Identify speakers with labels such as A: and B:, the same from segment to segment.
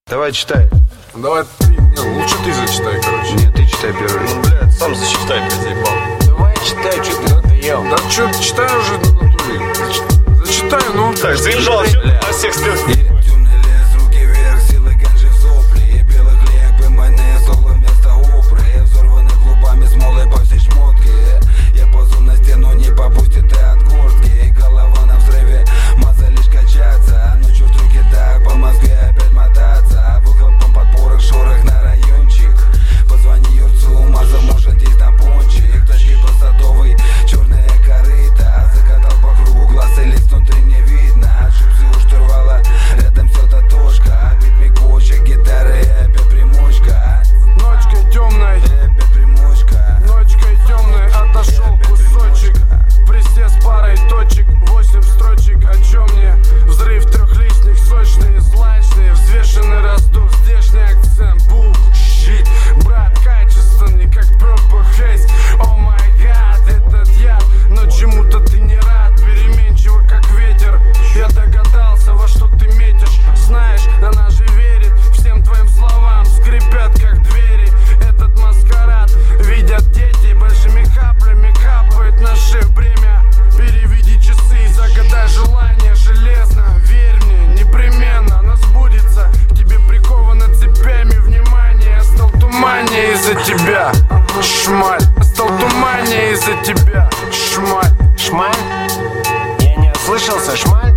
A: Давай читай.
B: Давай ты, не, лучше ты зачитай, короче.
A: Нет, ты читай первый.
C: Ну, блядь, сам зачитай, блядь, заебал.
D: Давай читай, что ты надоел.
B: Да что, читай уже на натуре. Зачитай, ну.
C: Так, заебал, все на всех стрелах.
E: Темный лес, руки вверх, силы ганжи в сопли. И белый хлеб, и майонез, соло вместо опры. Взорваны клубами смолы по всей шмотке. Я ползу на стену, не попустит и от горстки. И голова на взрыве, маза лишь качаться. Ночью в трюке так, по Москве опять мотаться. Выхлопом под порох, шорох на райончик. Позвони Юрцу, маза может есть на пончик. Тачки по Садовой, черная корыта. Закатал по кругу глаз и лиц внутри не видно. Ошибся у штурвала, рядом все татошка. Бит микочек, гитары и опять примочка.
B: Ночкой темной,
E: И опять примочка.
B: ночкой темной отошел кусочек. Присес парой точек, 8 строчек. О чем мне? Взрыв трехлистник, сочные, злачные. Взвешенный раздув, здешний акцент. Bullshit, брат, качественный, как Purple Haze. О май гад, этот яд, но чему-то ты не рад. Переменчиво, как ветер. Я догадался, во что ты метишь. Знаешь, она же верит всем твоим словам. Скрипят, как двери. Этот маскарад видят дети. Большими каплями капает на шею бремя. Переведи часы, загадай желание железно. Верь мне, непременно оно сбудется. К тебе приковано цепями внимание. Я стал туманнее из-за тебя, шмаль. Я стал туманнее из-за тебя, шмаль.
D: Шмаль? Я не ослышался, шмаль?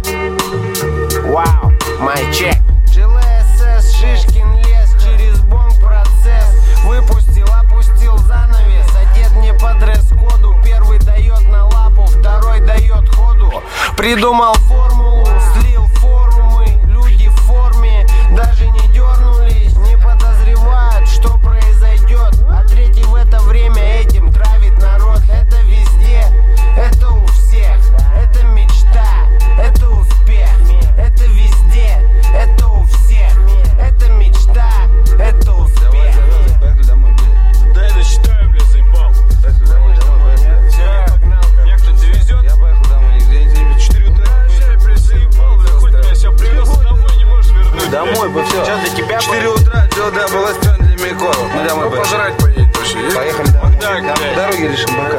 D: Вау, майчек. GLSS, Шишкин лес, через бонг процесс. Выпустил, опустил занавес. Одет не по дресс-коду. Первый дает на лапу, второй дает ходу. Придумал формулу, слил форумы. Люди в форме даже не дернулись. Не подозревают, что произойдет. А третий в это время этим травит народ. Это везде, это у всех. Это мечта, это успех. Это везде, это у всех. Это мечта, это успех.
E: Поехали домой, блядь.
C: Дай зачитаю, блядь, заебал.
E: Домой, блядь.
D: Все, погнал.
C: Меня кто-нибудь довезет?
E: Я поехал домой, где-нибудь 4 утра.
C: Заебал, блядь, хуй ты меня себя привез домой, не можешь вернуть.
E: Домой, бы все.
D: Что, для тебя
E: 4 утра, все, да, была стрём для Микола. Ну, домой, блядь.
B: Пожрать поедет вообще, есть?
E: Поехали домой.
C: Так,
E: Там
C: блядь.
E: по дороге решим, пока.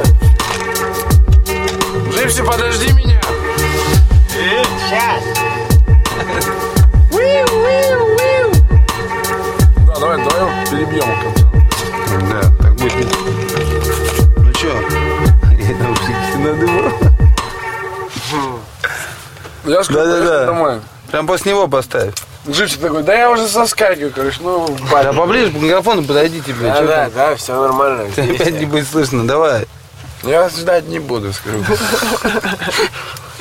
B: Джипси, подожди меня.
D: Сейчас.
B: Да, давай перебьем в конце.
E: Да, так будет. Ну чё? Я наушники надумал.
B: Я скажу,
E: Да-да-да.
B: домой.
E: Прям после него поставь.
B: Джипси такой, да я уже соскакиваю, короче, ну,
E: Да поближе к микрофону подойдите, блядь. чё там?
D: Да, все нормально.
E: Опять не будет слышно, давай.
B: я ждать не буду, скажу.